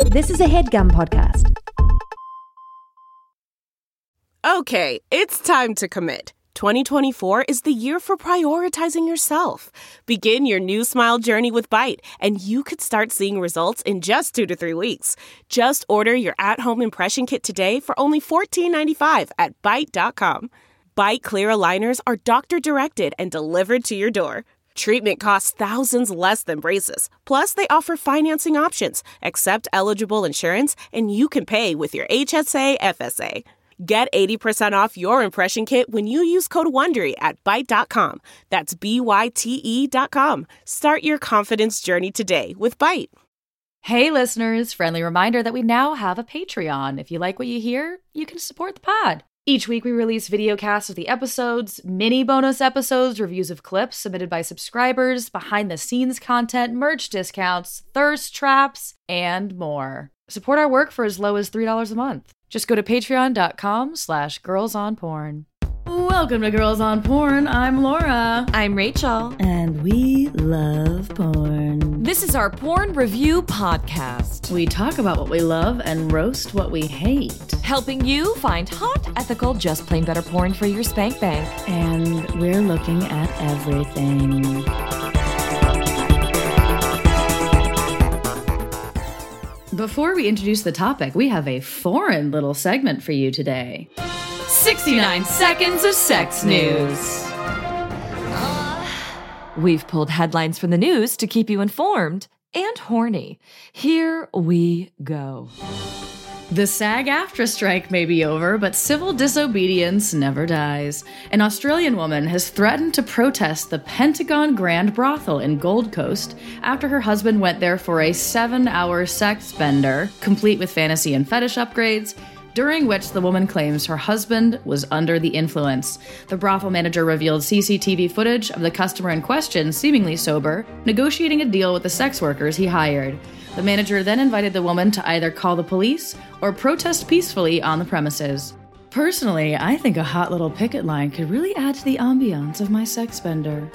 This is a HeadGum podcast. Okay, it's time to commit. 2024 is the year for prioritizing yourself. Begin your new smile journey with Byte, and you could start seeing results in just 2 to 3 weeks. Just order your at-home impression kit today for only $14.95 at Byte.com. Byte Clear aligners are doctor-directed and delivered to your door. Treatment costs thousands less than braces. Plus, they offer financing options, accept eligible insurance, and you can pay with your HSA FSA. Get 80% off your impression kit when you use code WONDERY at Byte.com. That's BYTE.com. Start your confidence journey today with Byte. Hey listeners, friendly reminder that we now have a Patreon. If you like what you hear, you can support the pod. Each week we release video casts of the episodes, mini bonus episodes, reviews of clips submitted by subscribers, behind the scenes content, merch discounts, thirst traps, and more. Support our work for as low as $3 a month. Just go to patreon.com/girlsonporn. Welcome to Girls on Porn. I'm Laura. I'm Rachel. And we love porn. This is our porn review podcast. We talk about what we love and roast what we hate. Helping you find hot, ethical, just plain better porn for your spank bank. And we're looking at everything. Before we introduce the topic, we have a foreign little segment for you today. 69 seconds of sex news. We've pulled headlines from the news to keep you informed and horny. Here we go. The SAG-AFTRA strike may be over, but civil disobedience never dies. An Australian woman has threatened to protest the Pentagon Grand Brothel in Gold Coast after her husband went there for a 7-hour sex bender, complete with fantasy and fetish upgrades, during which the woman claims her husband was under the influence. The brothel manager revealed CCTV footage of the customer in question, seemingly sober, negotiating a deal with the sex workers he hired. The manager then invited the woman to either call the police or protest peacefully on the premises. Personally, I think a hot little picket line could really add to the ambiance of my sex bender.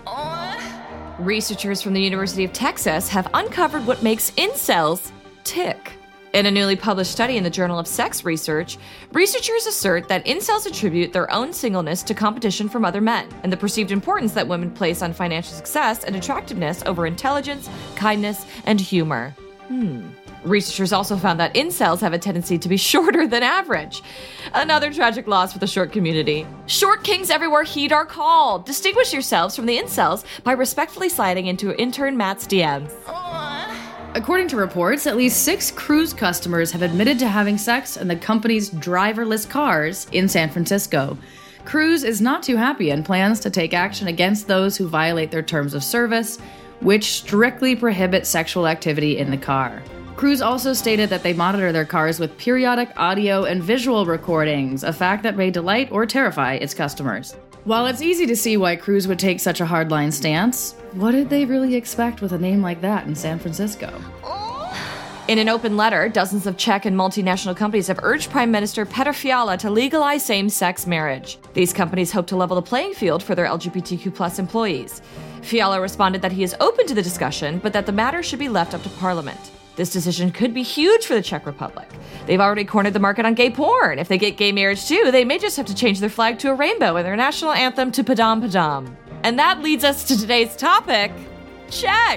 Researchers from the University of Texas have uncovered what makes incels tick. In a newly published study in the Journal of Sex Research, researchers assert that incels attribute their own singleness to competition from other men and the perceived importance that women place on financial success and attractiveness over intelligence, kindness, and humor. Researchers also found that incels have a tendency to be shorter than average. Another tragic loss for the short community. Short kings everywhere heed our call. Distinguish yourselves from the incels by respectfully sliding into intern Matt's DMs. According to reports, at least 6 cruise customers have admitted to having sex in the company's driverless cars in San Francisco. Cruise is not too happy and plans to take action against those who violate their terms of service, which strictly prohibit sexual activity in the car. Cruise also stated that they monitor their cars with periodic audio and visual recordings, a fact that may delight or terrify its customers. While it's easy to see why Cruise would take such a hardline stance, what did they really expect with a name like that in San Francisco? In an open letter, dozens of Czech and multinational companies have urged Prime Minister Petr Fiala to legalize same-sex marriage. These companies hope to level the playing field for their LGBTQ+ employees. Fiala responded that he is open to the discussion, but that the matter should be left up to Parliament. This decision could be huge for the Czech Republic. They've already cornered the market on gay porn. If they get gay marriage too, they may just have to change their flag to a rainbow and their national anthem to Padam Padam. And that leads us to today's topic, Czech.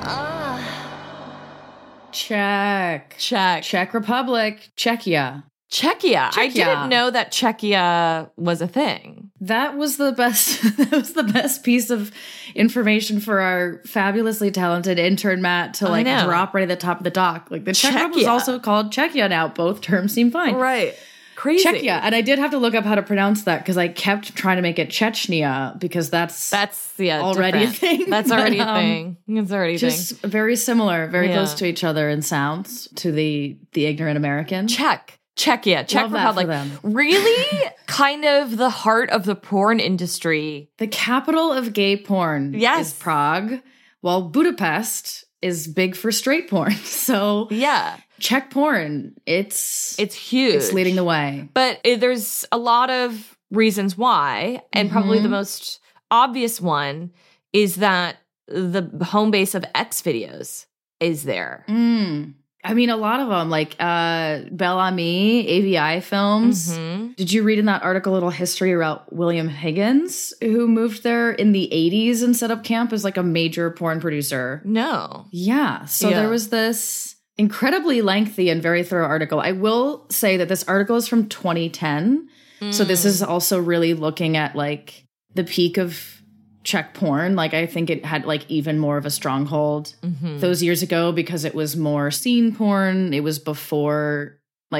Czech. Czech. Czech Republic. Czechia. Czechia. I didn't know that Czechia was a thing. That was the best. That was the best piece of information for our fabulously talented intern Matt to drop right at the top of the doc. Like the Czech Republic is also called Czechia now. Both terms seem fine. Right. Crazy. Czechia. And I did have to look up how to pronounce that because I kept trying to make it Chechnya because that's already different. a thing. That's already a thing. It's already a thing. Just very similar, very close to each other in sounds to the ignorant American. Czechia, Czech Republic. Really kind of the heart of the porn industry. The capital of gay porn is Prague, while Budapest is big for straight porn. So Czech porn, it's huge. It's leading the way. But there's a lot of reasons why, and probably the most obvious one is that the home base of X videos is there. I mean, a lot of them, like Bel Ami, AVI Films. Mm-hmm. Did you read in that article a little history about William Higgins, who moved there in the 80s and set up camp as like a major porn producer? No. Yeah. So Yeah. there was this incredibly lengthy and very thorough article. I will say that this article is from 2010. So this is also really looking at like the peak of Czech porn. Like I think it had like even more of a stronghold those years ago because it was more scene porn. It was before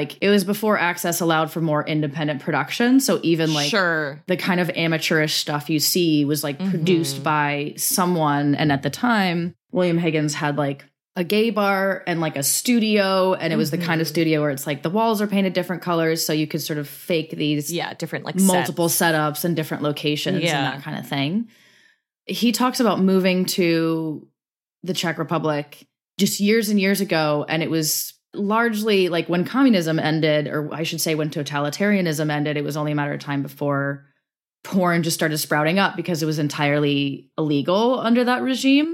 access allowed for more independent production. So even like Sure. the kind of amateurish stuff you see was like produced by someone. And at the time, William Higgins had like a gay bar and like a studio. And it was the kind of studio where it's like the walls are painted different colors. So you could sort of fake these Different like multiple sets. setups and different locations Yeah. and that kind of thing. He talks about moving to the Czech Republic just years and years ago. And it was largely like when communism ended, or I should say when totalitarianism ended, it was only a matter of time before porn just started sprouting up because it was entirely illegal under that regime.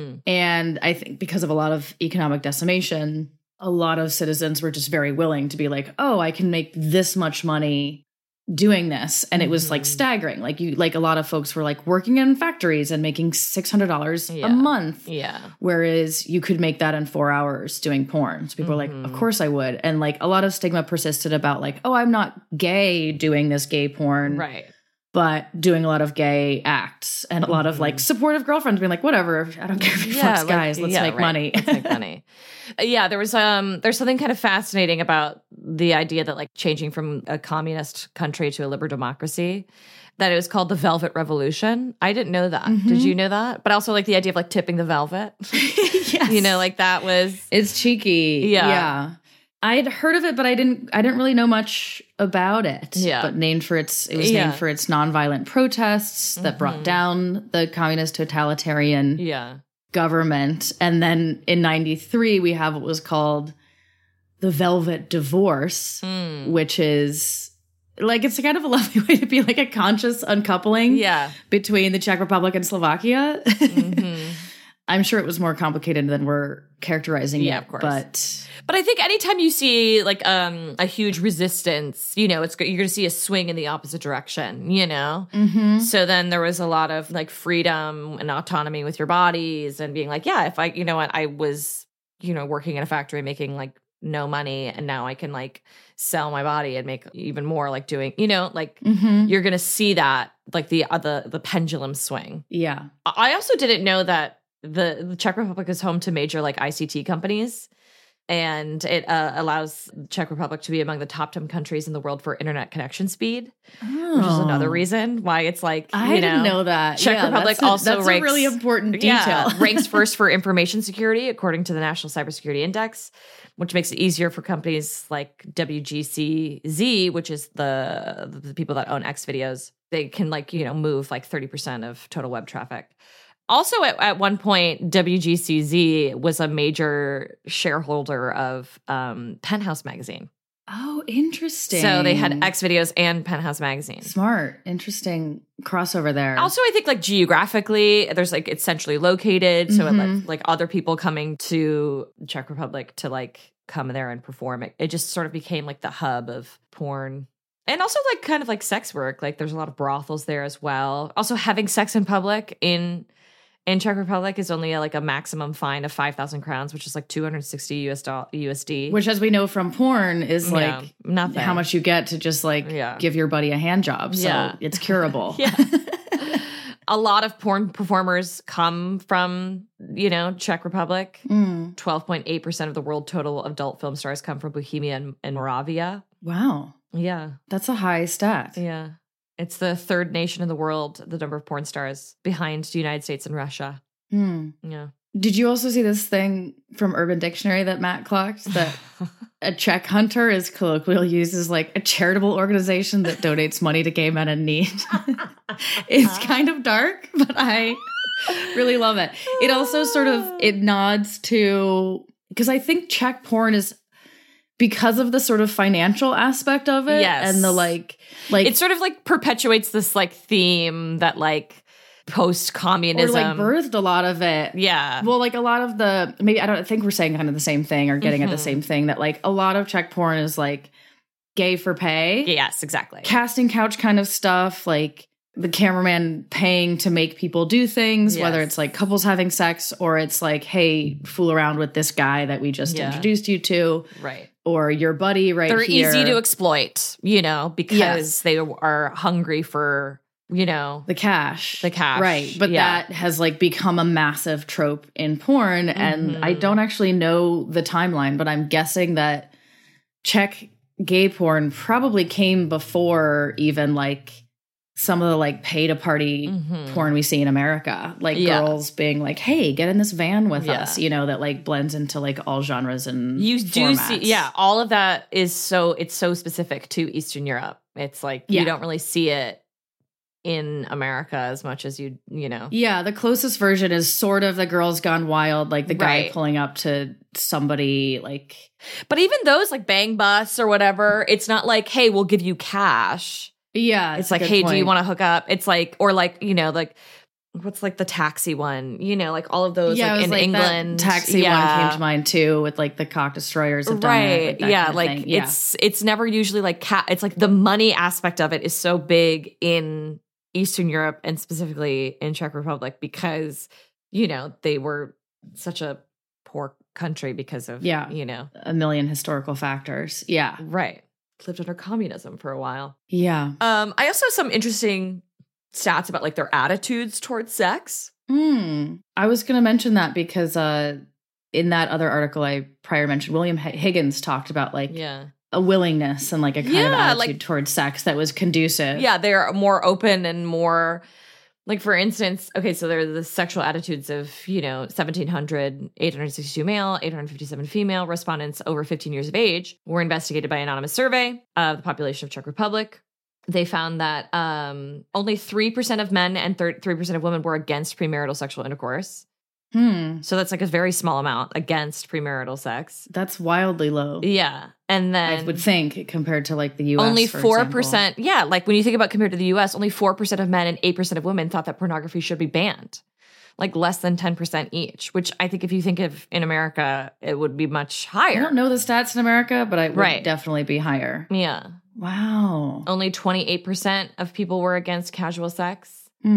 And I think because of a lot of economic decimation, a lot of citizens were just very willing to be like, oh, I can make this much money doing this. And it was like staggering. Like a lot of folks were like working in factories and making $600 a month. Yeah. Whereas you could make that in 4 hours doing porn. So people were like, of course I would. And like a lot of stigma persisted about like, oh, I'm not gay doing this gay porn. Right. But doing a lot of gay acts and a lot of like supportive girlfriends being like, whatever, I don't care if you fucks guys, let's make money. Let's make money. Yeah, there's something kind of fascinating about the idea that like changing from a communist country to a liberal democracy, that it was called the Velvet Revolution. I didn't know that. Did you know that? But also like the idea of like tipping the velvet. Yes. You know, like that was It's cheeky. Yeah. I'd heard of it, but I didn't really know much about it. Yeah. But it was named for its nonviolent protests that brought down the communist totalitarian government. And then in 93, we have what was called the Velvet Divorce, which is like, it's kind of a lovely way to be like a conscious uncoupling between the Czech Republic and Slovakia. I'm sure it was more complicated than we're characterizing it. Of course. But I think anytime you see like a huge resistance, you know, you're going to see a swing in the opposite direction, you know? So then there was a lot of like freedom and autonomy with your bodies and being like, yeah, if I, you know what, I was, you know, working in a factory making like no money and now I can like sell my body and make even more, like doing, you know, like you're going to see that like the pendulum swing. Yeah. I also didn't know that the Czech Republic is home to major like ICT companies, and it allows the Czech Republic to be among the top 10 countries in the world for internet connection speed, which is another reason why it's like, I didn't know that. Czech Republic that's a really important detail. Ranks first for information security according to the National Cybersecurity Index, which makes it easier for companies like WGCZ, which is the people that own Xvideos. They can like, you know, move like 30% of total web traffic. Also, at one point, WGCZ was a major shareholder of Penthouse magazine. Oh, interesting. So they had Xvideos and Penthouse magazine. Smart. Interesting crossover there. Also, I think like geographically, there's like it's centrally located. So it lets like other people coming to the Czech Republic to like come there and perform. It just sort of became like the hub of porn. And also like kind of like sex work. Like there's a lot of brothels there as well. Also having sex in public in Czech Republic is only like a maximum fine of 5,000 crowns, which is like $260 USD. Which, as we know from porn, is like nothing. How much you get to just like give your buddy a hand job. So it's curable. A lot of porn performers come from, you know, Czech Republic. 12.8% of the world total adult film stars come from Bohemia and Moravia. Wow. Yeah. That's a high stat. Yeah. It's the third nation in the world, the number of porn stars, behind the United States and Russia. Yeah. Did you also see this thing from Urban Dictionary that Matt clocked? That a Czech hunter is colloquially used as like a charitable organization that donates money to gay men in need. It's kind of dark, but I really love it. It also it nods to, because I think Czech porn is, because of the sort of financial aspect of it, and the like it sort of like perpetuates this like theme that like post-communism. Or like birthed a lot of it. Yeah. Well, like a lot of the, maybe I don't think we're saying kind of the same thing or getting at the same thing, that like a lot of Czech porn is like gay for pay. Yes, exactly. Casting couch kind of stuff, like the cameraman paying to make people do things, whether it's like couples having sex or it's like, hey, fool around with this guy that we just introduced you to. Right. Or your buddy They're here. easy to exploit, you know, because they are hungry for, you know. The cash. Right. But that has like become a massive trope in porn. And I don't actually know the timeline, but I'm guessing that Czech gay porn probably came before even like some of the like pay to party porn we see in America, like girls being like, hey, get in this van with us, you know, that like blends into like all genres and you do formats. see, all of that is it's so specific to Eastern Europe. It's like, you don't really see it in America as much as you know. Yeah. The closest version is sort of the Girls Gone Wild, like the guy pulling up to somebody like. But even those like Bang Bus or whatever, it's not like, hey, we'll give you cash. Yeah. It's like, hey, do you want to hook up? It's like, or like, you know, like, what's like the Taxi one, you know, like all of those like in England. Taxi one came to mind too, with like the cock destroyers. Have done it, like it's never usually like it's like the money aspect of it is so big in Eastern Europe and specifically in Czech Republic because, you know, they were such a poor country because of, you know, a million historical factors. Yeah. Right. Lived under communism for a while. Yeah. I also have some interesting stats about like their attitudes towards sex. I was going to mention that because in that other article I prior mentioned, William Higgins talked about like a willingness and like a kind of attitude like, towards sex that was conducive. Yeah, they're more open and more like, for instance, okay, so there are the sexual attitudes of, you know, 1,700, 862 male, 857 female respondents over 15 years of age were investigated by an anonymous survey of the population of Czech Republic. They found that only 3% of men and 3% of women were against premarital sexual intercourse. So that's like a very small amount against premarital sex. That's wildly low. Yeah. And then I would think compared to like the US. Only 4%. Yeah. Like when you think about compared to the US, only 4% of men and 8% of women thought that pornography should be banned. Like less than 10% each, which I think if you think of in America, it would be much higher. I don't know the stats in America, but it would definitely be higher. Yeah. Wow. Only 28% of people were against casual sex.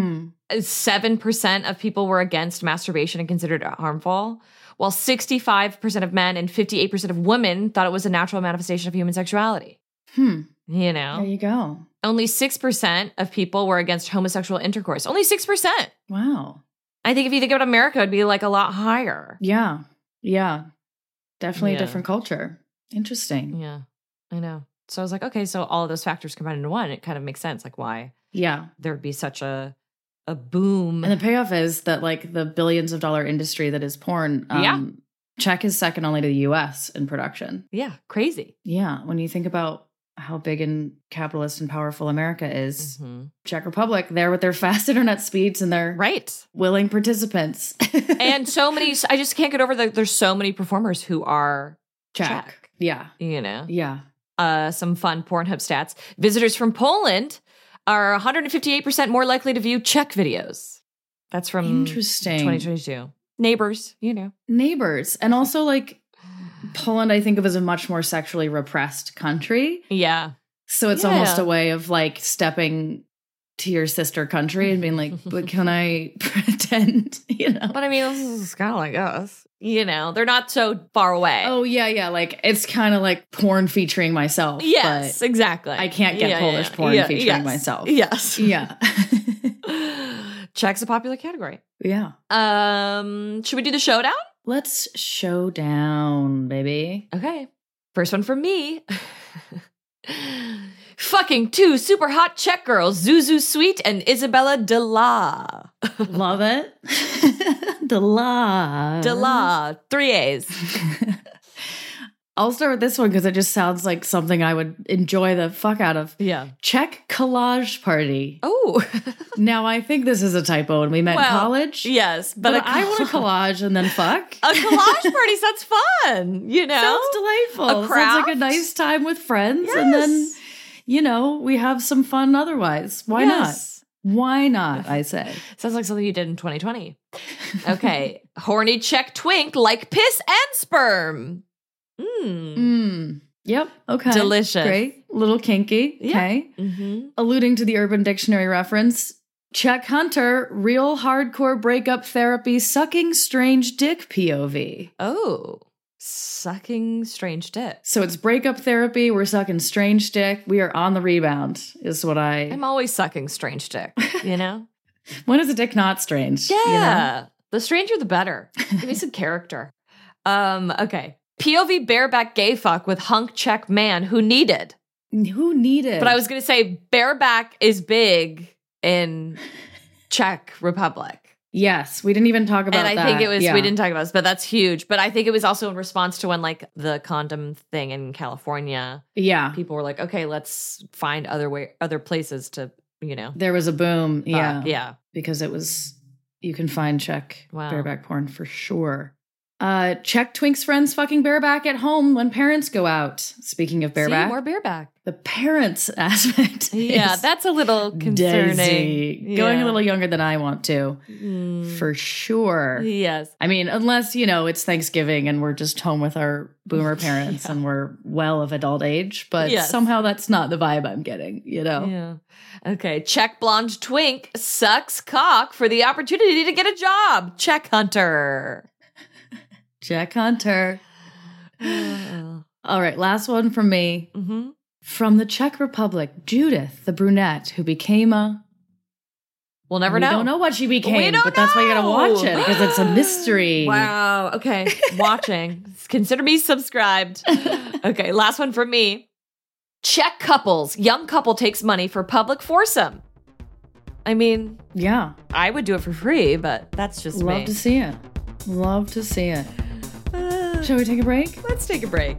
7% of people were against masturbation and considered it harmful, while 65% of men and 58% of women thought it was a natural manifestation of human sexuality. You know? There you go. Only 6% of people were against homosexual intercourse. Only 6%. Wow. I think if you think about America, it'd be like a lot higher. Yeah. Yeah. Definitely a different culture. Interesting. Yeah, I know. So I was like, okay, so all of those factors combined into one, it kind of makes sense. Like why there would be such a boom. And the payoff is that like the billions of dollar industry that is porn, Czech is second only to the US in production. Yeah, crazy. Yeah, when you think about how big and capitalist and powerful America is, Czech Republic, they're with their fast internet speeds and their willing participants. And so many, I just can't get over that there's so many performers who are Czech. Yeah. You know? Yeah. Some fun Pornhub stats. Visitors from Poland are 158% more likely to view Czech videos. That's from 2022. Neighbors, you know. Neighbors. And also, like, Poland, I think of as a much more sexually repressed country. Yeah. So it's almost a way of, like, stepping to your sister country and being like, but can I pretend, you know? But I mean, this is kind of like us. You know, they're not so far away. Oh, yeah, yeah. Like, it's kind of like porn featuring myself. Yes, but exactly. I can't get Polish porn featuring myself. Yes. Yeah. Czech's a popular category. Yeah. Should we do the showdown? Let's show down, baby. Okay. First one from me. Fucking two super hot Czech girls, Zuzu Sweet and Isabella de la. Love it. De la. 3 A's. I'll start with this one because it just sounds like something I would enjoy the fuck out of. Yeah. Czech collage party. Oh. Now, I think this is a typo and we meant college. Yes. But I want a collage and then fuck. A collage party sounds fun, you know? Sounds delightful. A craft. Sounds like a nice time with friends. Yes. And then, you know, we have some fun otherwise. Why not? Why not, I say. Sounds like something you did in 2020. Okay. Horny Czech twink like piss and sperm. Yep. Okay. Delicious. Great. Little kinky. Yeah. Okay. Mm-hmm. Alluding to the Urban Dictionary reference, Czech Hunter, real hardcore breakup therapy, sucking strange dick POV. Oh, sucking strange dick. So it's breakup therapy. We're sucking strange dick. We are on the rebound, is what I'm always sucking strange dick, you know? When is a dick not strange? Yeah. You know? The stranger, the better. Give me some character. Okay. POV bareback gay fuck with hunk Czech man who needed. Who needed? But I was going to say bareback is big in Czech Republic. Yes, we didn't even talk about that. And I think it was, we didn't talk about this, but that's huge. But I think it was also in response to when like the condom thing in California. Yeah. People were like, okay, let's find other places to, you know. There was a boom. Yeah. Yeah. Because it was, you can find Czech Wow. bareback porn for sure. Czech twinks friends fucking bareback at home when parents go out. Speaking of bareback. See, more bareback. The parents aspect. Yeah, is that's a little concerning. dicey. Yeah. Going a little younger than I want to. For sure. Yes. I mean, unless, you know, it's Thanksgiving and we're just home with our boomer parents and we're well of adult age, but Yes. somehow that's not the vibe I'm getting, you know? Yeah. Okay. Czech blonde twink sucks cock for the opportunity to get a job. Czech hunter. Czech Hunter. All right, last one from me. Mm-hmm. From the Czech Republic, Judith, the brunette who became a... We'll never know. We don't know what she We became, don't but that's why you gotta know. watch it, because it's a mystery. Wow. Okay. Watching. Consider me subscribed. Okay. Last one from me. Czech couples. Young couple takes money for public foursome. I mean, Yeah. I would do it for free, but that's just Love me. to see it. Love to see it. Shall we take a break? Let's take a break.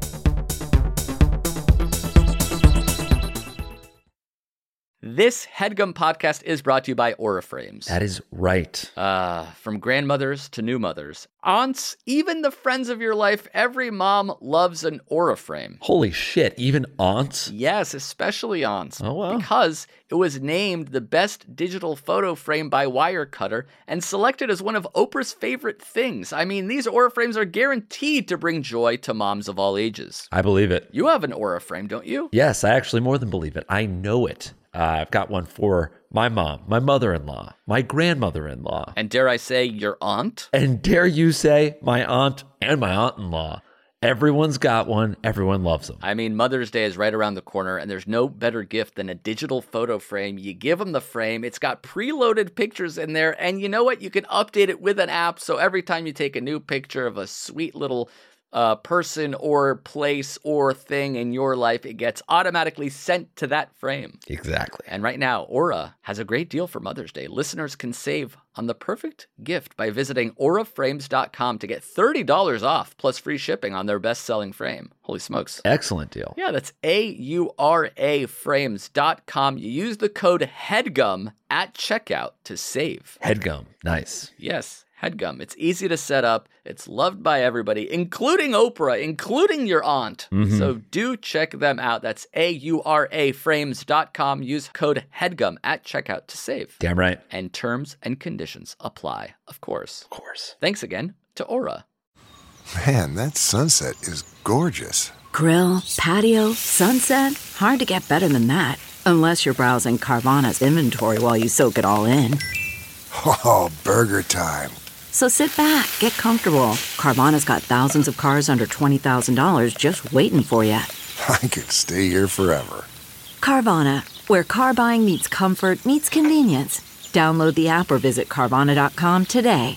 This HeadGum podcast is brought to you by Auraframes. That is right. From grandmothers to new mothers, aunts, even the friends of your life, every mom loves an Auraframe. Holy shit, even aunts? Yes, especially aunts. Oh, wow. Because it was named the best digital photo frame by Wirecutter and selected as one of Oprah's favorite things. I mean, these Auraframes are guaranteed to bring joy to moms of all ages. I believe it. You have an Auraframe, don't you? Yes, I actually more than believe it. I know it. I've got one for my mom, my mother-in-law, my grandmother-in-law, And dare I say, your aunt? and dare you say, my aunt and my aunt-in-law. Everyone's got one. Everyone loves them. I mean, Mother's Day is right around the corner, and there's no better gift than a digital photo frame. You give them the frame, it's got preloaded pictures in there, and you know what? You can update it with an app, so every time you take a new picture of a sweet little person or place or thing in your life, it gets automatically sent to that frame. Exactly. And right now, Aura has a great deal for Mother's Day. Listeners can save on the perfect gift by visiting auraframes.com to get $30 off plus free shipping on their best-selling frame. Holy smokes. Excellent deal. Yeah, that's auraframes.com. You use the code HEADGUM at checkout to save. Headgum. Nice. Yes, HEADGUM. It's easy to set up. It's loved by everybody, including Oprah, including your aunt. So do check them out. That's auraframes.com. Use code HEADGUM at checkout to save. Damn right. And terms and conditions apply, of course. Of course. Thanks again to Aura. Man, that sunset is gorgeous. Grill, patio, sunset. Hard to get better than that. Unless you're browsing Carvana's inventory while you soak it all in. Oh, burger time. So sit back, get comfortable. Carvana's got thousands of cars under $20,000 just waiting for you. I could stay here forever. Carvana, where car buying meets comfort, meets convenience. Download the app or visit Carvana.com today.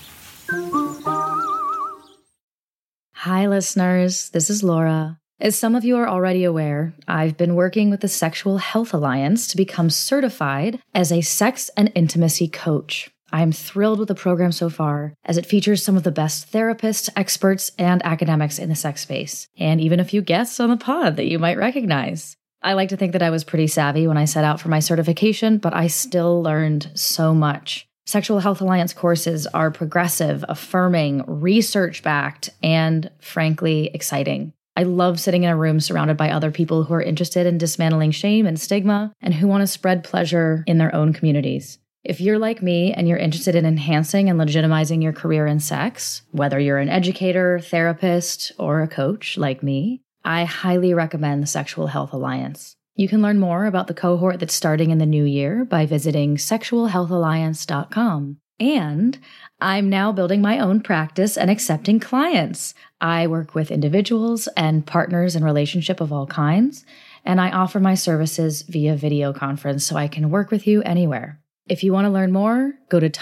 Hi, listeners. This is Laura. As some of you are already aware, I've been working with the Sexual Health Alliance to become certified as a sex and intimacy coach. I'm thrilled with the program so far, as it features some of the best therapists, experts, and academics in the sex space, and even a few guests on the pod that you might recognize. I like to think that I was pretty savvy when I set out for my certification, but I still learned so much. Sexual Health Alliance courses are progressive, affirming, research-backed, and frankly, exciting. I love sitting in a room surrounded by other people who are interested in dismantling shame and stigma and who want to spread pleasure in their own communities. If you're like me and you're interested in enhancing and legitimizing your career in sex, whether you're an educator, therapist, or a coach like me, I highly recommend the Sexual Health Alliance. You can learn more about the cohort that's starting in the new year by visiting sexualhealthalliance.com. And I'm now building my own practice and accepting clients. I work with individuals and partners in relationship of all kinds, and I offer my services via video conference so I can work with you anywhere. If you want to learn more, go to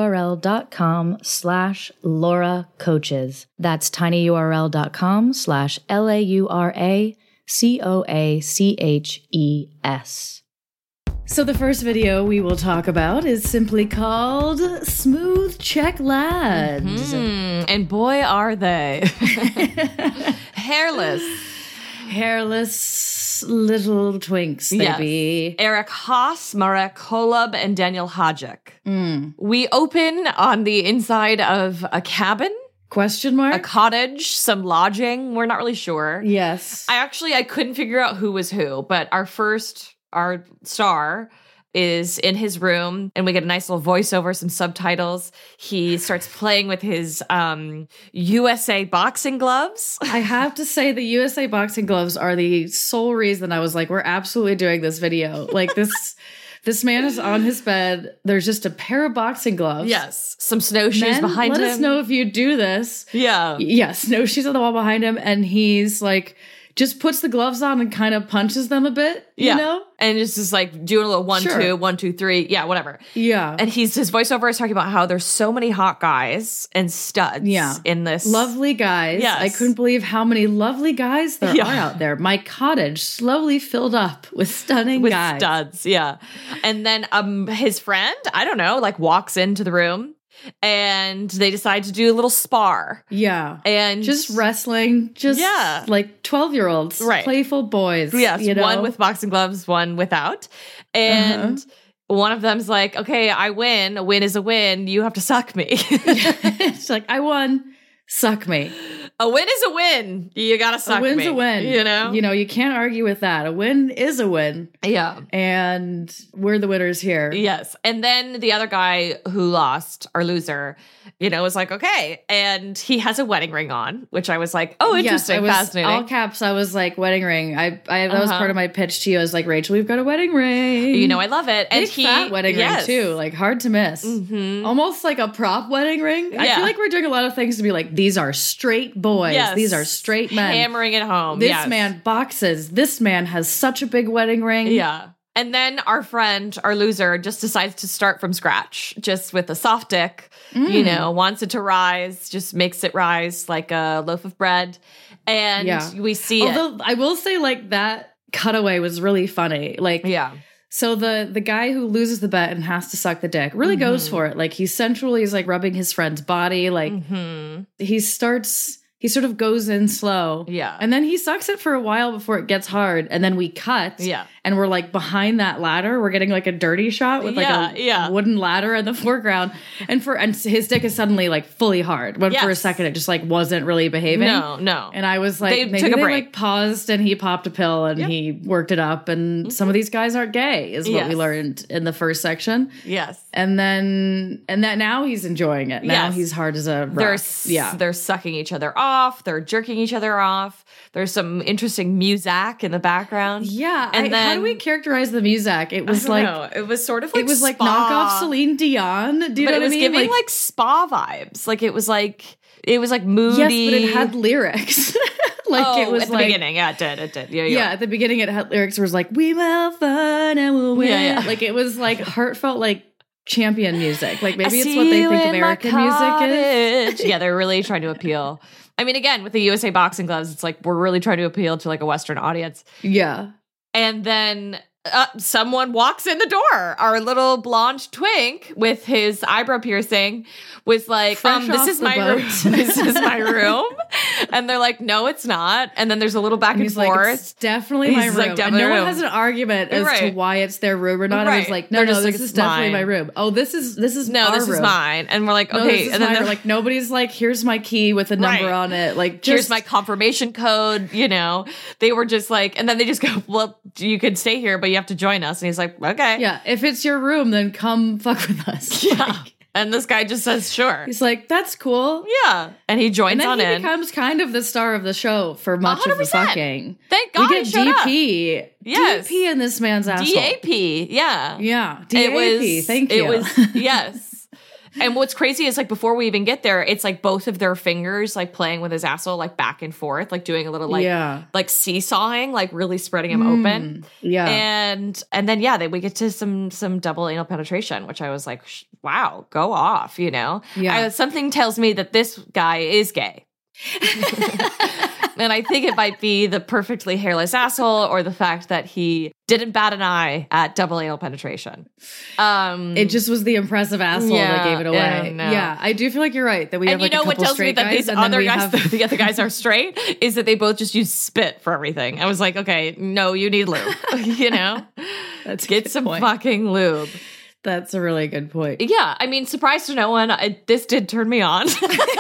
tinyurl.com/Laura Coaches. That's tinyurl.com/LauraCoaches. So the first video we will talk about is simply called Smooth Check Lads. And boy, are they. Hairless little twinks, baby. Yes. Eric Haas, Marek Kolob, and Daniel Hajek. We open on the inside of a cabin. Question mark? A cottage, some lodging. We're not really sure. Yes. I couldn't figure out who was who, but our star is in his room, and we get a nice little voiceover, some subtitles. He starts playing with his USA boxing gloves. I have to say the USA boxing gloves are the sole reason I was like, we're absolutely doing this video. Like this man is on his bed. There's just a pair of boxing gloves. Yes. Some snowshoes behind him. Let us know if you do this. Yeah. Yeah, snowshoes on the wall behind him, and he's like, just puts the gloves on and kind of punches them a bit, you know? And it's just like doing a little 1, 2, 1, 2, 3. Yeah, whatever. Yeah. And his voiceover is talking about how there's so many hot guys and studs in this. Lovely guys. Yes. I couldn't believe how many lovely guys there are out there. My cottage slowly filled up with stunning guys. With studs, yeah. And then his friend, I don't know, like walks into the room. And they decide to do a little spar. Yeah. And just wrestling. Just like 12-year-olds. Right. Playful boys. Yes. You know? One with boxing gloves, one without. And one of them's like, okay, I win. A win is a win. You have to suck me. It's like, I won. Suck me. A win is a win. You gotta suck me. A win's a win. You know? You can't argue with that. A win is a win. Yeah. And we're the winners here. Yes. And then the other guy who lost, our loser, was like, okay. And he has a wedding ring on, which I was like, oh, interesting, fascinating. All caps, I was like, wedding ring. That was part of my pitch to you. I was like, Rachel, we've got a wedding ring. I love it. And Big fat wedding ring too. Like hard to miss. Mm-hmm. Almost like a prop wedding ring. Yeah. I feel like we're doing a lot of things to be like, these are straight boys. Yes. These are straight men. Hammering it home. This man boxes. This man has such a big wedding ring. Yeah. And then our friend, our loser, just decides to start from scratch, just with a soft dick, wants it to rise, just makes it rise like a loaf of bread. And we see Although I will say, like, that cutaway was really funny. Like, so the guy who loses the bet and has to suck the dick really goes for it. Like, he's like rubbing his friend's body. Like, he sort of goes in slow. Yeah. And then he sucks it for a while before it gets hard. And then we cut. Yeah. And we're like behind that ladder. We're getting like a dirty shot with like a wooden ladder in the foreground. And his dick is suddenly like fully hard. When for a second it just like wasn't really behaving. No. And I was like, maybe they like paused and he popped a pill and he worked it up. And some of these guys aren't gay is what we learned in the first section. Yes. And that now he's enjoying it. Now he's hard as a rock. They're sucking each other off. They're jerking each other off. There's some interesting music in the background. Yeah. And then, how do we characterize the music? It was it was sort of like, it was like knockoff Celine Dion. Do you know what I mean? It was giving like spa vibes. Like it was like moody. Yes, but it had lyrics. It was at the beginning. Yeah, it did. Yeah, at the beginning it had lyrics where it was like, we will have fun and we'll win. Yeah. Like it was like heartfelt, like champion music. Like maybe it's what they think American music is. Yeah, they're really trying to appeal. I mean, again, with the USA boxing gloves, it's like we're really trying to appeal to like a Western audience. Yeah. And then someone walks in the door. Our little blonde twink with his eyebrow piercing was like, this is my room. This is my room. And they're like, no, it's not. And then there's a little back and forth. Like, it's definitely my room. Like, and no one has an argument as to why it's their room or not. I was like, no, this is definitely my room. Oh, this is our this room. Is mine. And we're like, okay. No, and then they're like, nobody's like, here's my key with a number on it. Like, here's my confirmation code. They were just like, and then they just go, well, you could stay here, but you have to join us. And he's like, okay. Yeah, if it's your room, then come fuck with us. Yeah. Like, and this guy just says, sure. he's like, that's cool. Yeah. And he joins And then on he in. becomes kind of the star of the show for much of the 100%. fucking. Thank God we he get showed up. DP. Yes. DP in this man's asshole. DAP. Yeah. Yeah, DAP. It was, Thank you. It was, yes. And what's crazy is like before we even get there, it's like both of their fingers like playing with his asshole like back and forth, like doing a little like like seesawing, like really spreading him open. Yeah. And then we get to some double anal penetration, which I was like, wow, go off, you know? Yeah. Something tells me that this guy is gay. And I think it might be the perfectly hairless asshole or the fact that he didn't bat an eye at double anal penetration. It just was the impressive asshole that gave it away. No. Yeah, I do feel like you're right that we have And like you know a what couple tells me straight that guys, these and then other we guys, have- the other guys are straight, is that they both just use spit for everything. I was like, okay, no, you need lube. You know, That's a get good some point. fucking lube. That's a really good point. Yeah, I mean, surprise to no one, this did turn me on.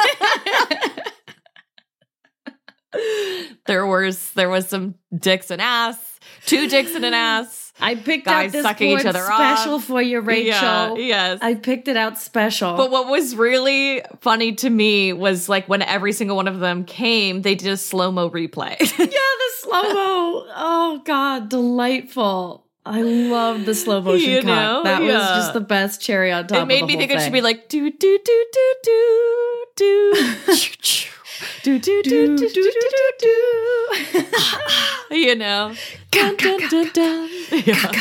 There was some dicks and ass, 2 dicks and an ass. I picked Guys out this sucking each word other special off. for you, Rachel. Yeah, yes. I picked it out special. But what was really funny to me was like when every single one of them came, they did a slow-mo replay. yeah, the slow-mo. Oh, God, delightful. I love the slow motion You cock. know? That was Yeah. just the best cherry on top It made of the me whole think it should thing. be like do do do do do do do do do do do do. You know, dun, dun, dun, dun. Yeah.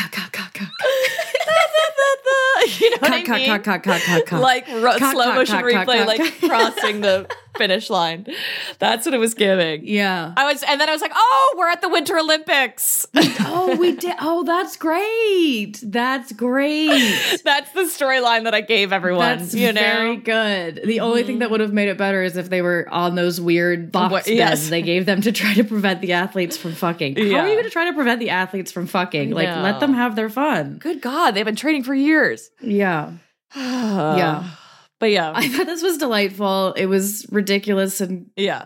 You know what I mean? Like slow motion replay, like crossing the finish line. That's what it was giving. Yeah. And then I was like, oh, we're at the Winter Olympics. Oh, we did. Oh, that's great. That's great. That's the storyline that I gave everyone. That's you know? very good. The only thing that would have made it better is if they were on those weird box beds they gave them to try to prevent the athletes from fucking. How are you going to try to prevent the athletes from fucking? Like, No. let them have their fun. Good God, they've been training for years. Yeah. Yeah. But yeah. I thought this was delightful. It was ridiculous and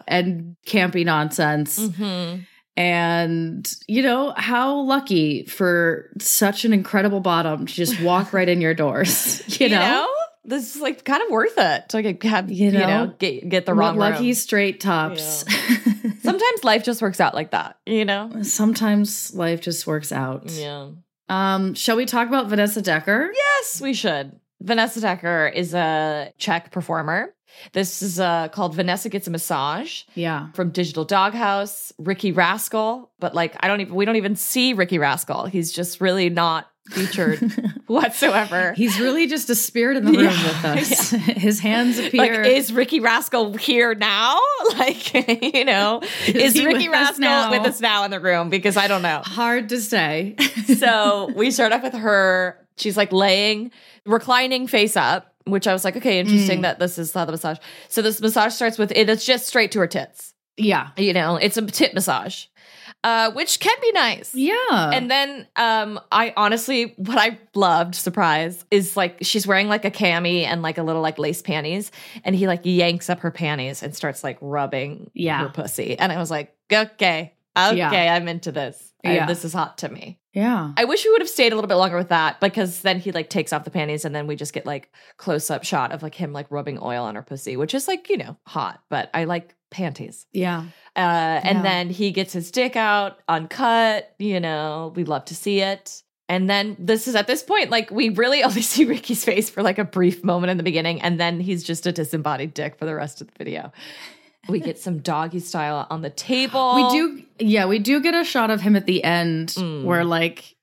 campy nonsense. Mm-hmm. And, you know, how lucky for such an incredible bottom to just walk right in your doors. You know? This is like kind of worth it to like have, get the wrong lucky room. straight tops. Yeah. Sometimes life just works out like that, you know? Sometimes life just works out. Yeah. Shall we talk about Vanessa Decker? Yes, we should. Vanessa Decker is a Czech performer. This is called Vanessa Gets a Massage. Yeah. From Digital Doghouse, Ricky Rascal. But like, we don't even see Ricky Rascal. He's just really not featured whatsoever. He's really just a spirit in the room with us. Yeah. His hands appear. Like, is Ricky Rascal here now? Like, you know, is Ricky Rascal with us now in the room? Because I don't know. Hard to say. So we start off with her. She's like reclining face up, which I was like, okay, interesting that this is how the massage. So this massage starts with it's just straight to her tits. Yeah. You know, it's a tit massage. Which can be nice. Yeah. And then I honestly, what I loved, surprise, is like she's wearing like a cami and like a little like lace panties. And he like yanks up her panties and starts like rubbing her pussy. And I was like, okay, I'm into this. This is hot to me. Yeah. I wish we would have stayed a little bit longer with that because then he like takes off the panties and then we just get like close up shot of like him like rubbing oil on her pussy, which is like, you know, hot, but I like panties. Yeah. And then he gets his dick out uncut, you know, we love to see it. And then this is at this point, like we really only see Ricky's face for like a brief moment in the beginning. And then he's just a disembodied dick for the rest of the video. We get some doggy style on the table. We do get a shot of him at the end where like,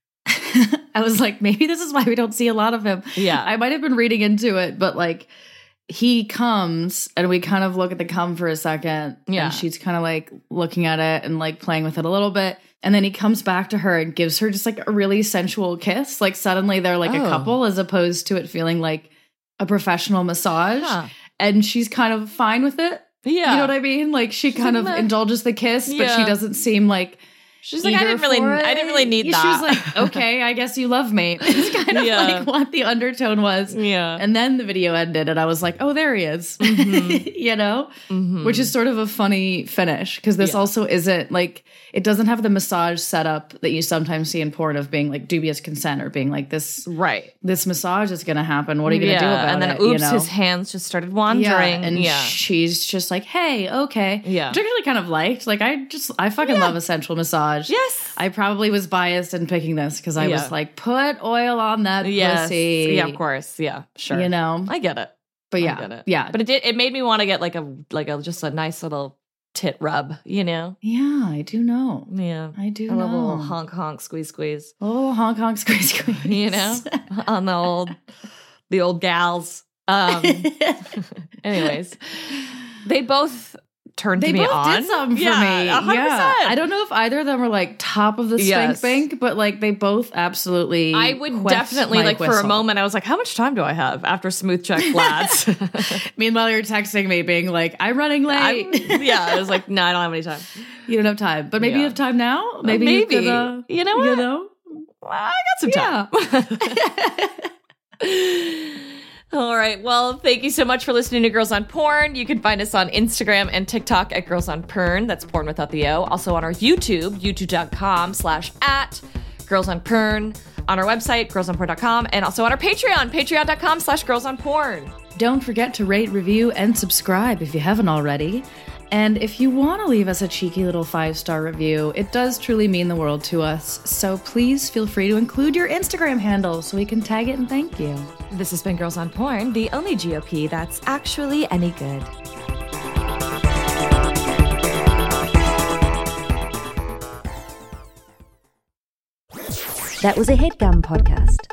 I was like, maybe this is why we don't see a lot of him. Yeah. I might have been reading into it, but like he comes and we kind of look at the cum for a second. Yeah. And she's kind of like looking at it and like playing with it a little bit. And then he comes back to her and gives her just like a really sensual kiss. Like suddenly they're like a couple as opposed to it feeling like a professional massage. Huh. And she's kind of fine with it. Yeah. You know what I mean? Like she kind of indulges the kiss, but she doesn't seem like She's like, I didn't really need that. She was like, okay, I guess you love me. It's kind of like what the undertone was. Yeah. And then the video ended and I was like, oh, there he is. You know? Which is sort of a funny finish because this also isn't like, it doesn't have the massage setup that you sometimes see in porn of being like dubious consent or being like this. Right. This massage is going to happen. What are you going to do about it? And then oops, his hands just started wandering. And she's just like, hey, okay. Yeah. Which I actually kind of liked. Like I fucking love a sensual massage. Yes. I probably was biased in picking this because I was like, put oil on that pussy. Yeah, of course. Yeah, sure. You know? I get it. But yeah. I get it. Yeah. But it made me want to get like a just a nice little tit rub, you know? Yeah, I do know. Yeah. I do a know. little honk, squeeze. A little honk, squeeze. You know? On the old gals. Anyways. They both turned me on. They both did something for me. 100%. Yeah. I don't know if either of them were like top of the spank bank, but like they both absolutely I would definitely like for a moment I was like, how much time do I have after smooth check flats? Meanwhile, you're texting me being like, I'm running late. I was like, no, I don't have any time. You don't have time. But maybe you have time now? Maybe. You know what? You know? Well, I got some time. All right. Well, thank you so much for listening to Girls on Porn. You can find us on Instagram and TikTok at Girls on Porn. That's porn without the O. Also on our YouTube, youtube.com/@girlsonporn. On our website, girlsonporn.com. And also on our Patreon, patreon.com/girlsonporn. Don't forget to rate, review, and subscribe if you haven't already. And if you want to leave us a cheeky little 5-star review, it does truly mean the world to us. So please feel free to include your Instagram handle so we can tag it and thank you. This has been Girls on Porn, the only GOP that's actually any good. That was a HeadGum podcast.